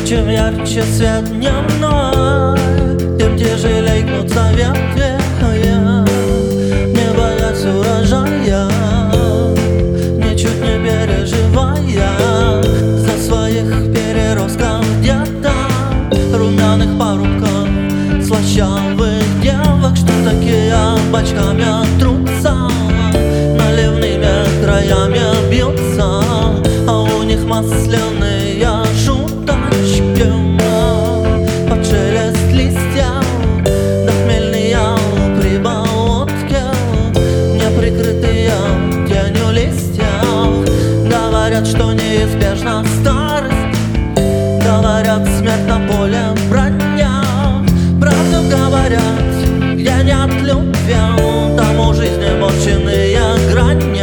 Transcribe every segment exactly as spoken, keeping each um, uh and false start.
Чем ярче свет дневной, тем тяжелей гнутся ветви. Не боясь урожая, ничуть не переживая за своих переростков где-то, румяных парубков, слащавых девок, что такие бочками трутся, наливными краями бьются, а у них масляные шуточки под шелест листьев, да хмельные прибаутки, неприкрытые тенью листьев. Говорят, что неизбежна старость, говорят, смерть на поле броня. Правду говорят, где нет любви, там у жизни морщиные грани.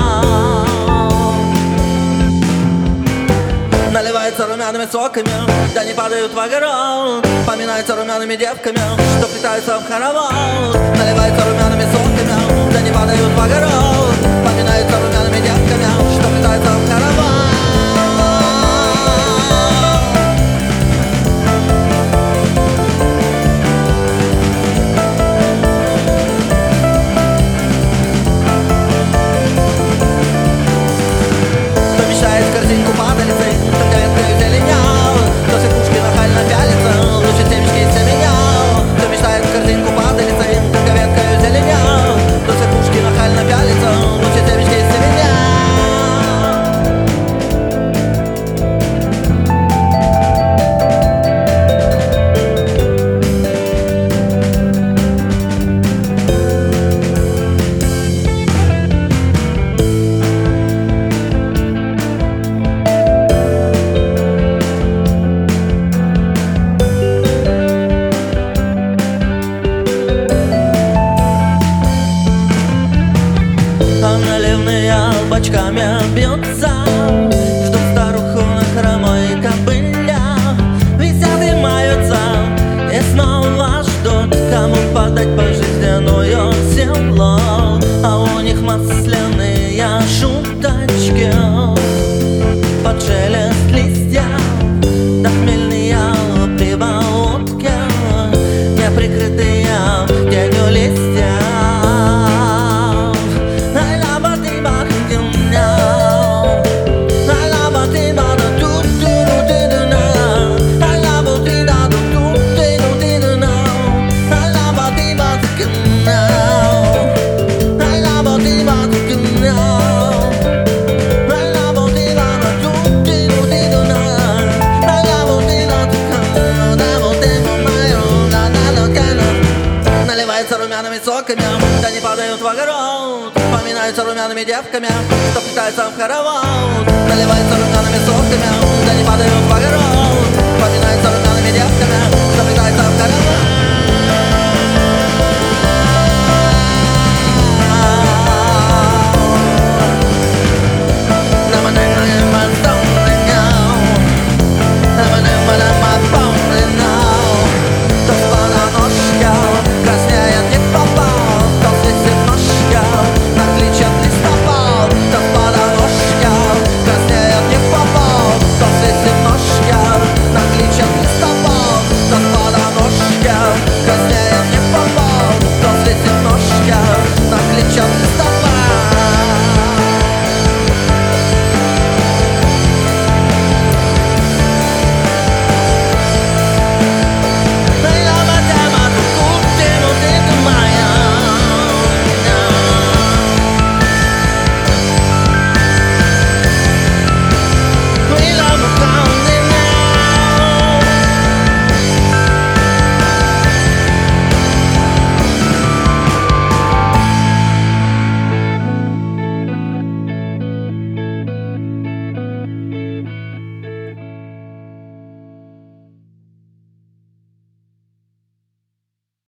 Наливается румяными соками, да не падают в огород, поминаются румяными девками, что питаются в хоровод. Наливается румяными соками, да не падают в огород, поминаются румяными девками, что питаются в хоровод. Корзинку падалицы, только веткой зеленял, кто секушки нахально пялится, лучше семечки семенял. Кто мечтает в корзинку падалицы, только веткой зеленял, кто секушки нахально пялится, лучше семечки семенял. Наливные бочками бьются, ждут старуху на хромой кобыле. Висят и маются, и снова ждут, кому подать пожизненную силу. А у них масляные шуточки под шелест листьев, да хмельные прибаутки, неприкрытые тенью листьев. Румяными соками, да не падают в огород, поминаются румяными девками, что питаются в хоровод. Наливается румяными соками,